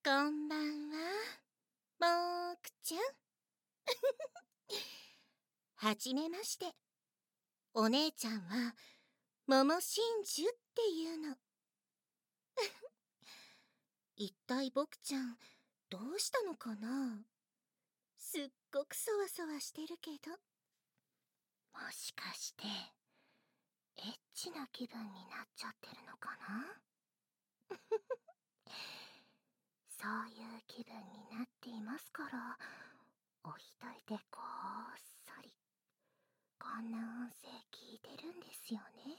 こんばんは、ぼくちゃん。はじめまして。お姉ちゃんは、桃真珠っていうの。一体ぼくちゃん、どうしたのかな？すっごくそわそわしてるけど。もしかして、エッチな気分になっちゃってるのかな？そういう気分になっていますから、お一人でこっそり、こんな音声聞いてるんですよね。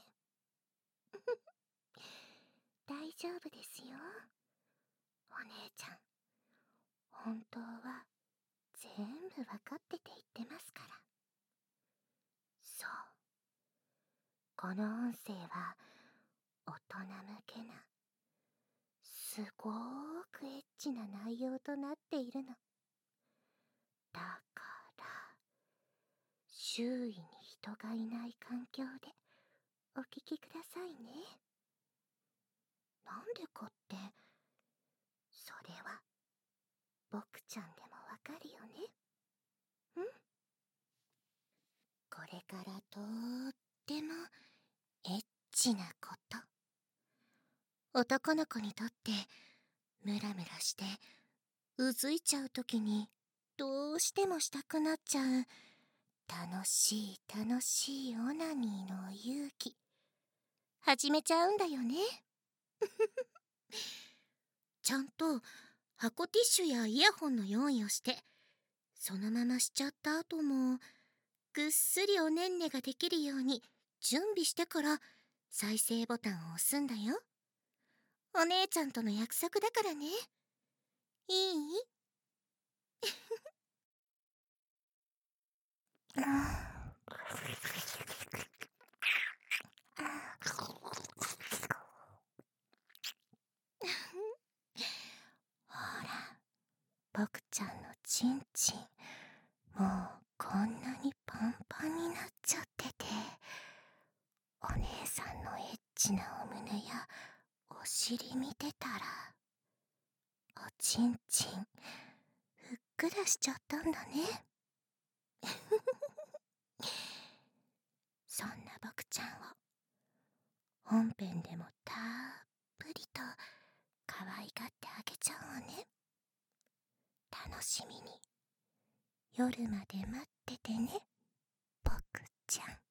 大丈夫ですよ。お姉ちゃん、本当は全部わかってて言ってますから。そう。この音声は大人向けな、すごーくエッチな内容となっているの。だから、周囲に人がいない環境でお聞きくださいね。なんでかって、それは僕ちゃんでもわかるよね。これからとってもエッチなこと。男の子にとってムラムラしてうずいちゃうときにどうしてもしたくなっちゃう楽しい楽しいオナニーの勇気始めちゃうんだよね。ちゃんと箱ティッシュやイヤホンの用意をして、そのまましちゃった後もぐっすりおねんねができるように準備してから再生ボタンを押すんだよ。お姉ちゃんとの約束だからね。いい？ほら、僕ちゃんのチンチン、もうこんなにパンパンになっちゃってて、お姉さんのエッチなお胸やお尻見てたら、おちんちん、ふっくらしちゃったんだね。そんな僕ちゃんを、本編でもたっぷりと可愛がってあげちゃうわね。楽しみに夜まで待っててね、僕ちゃん。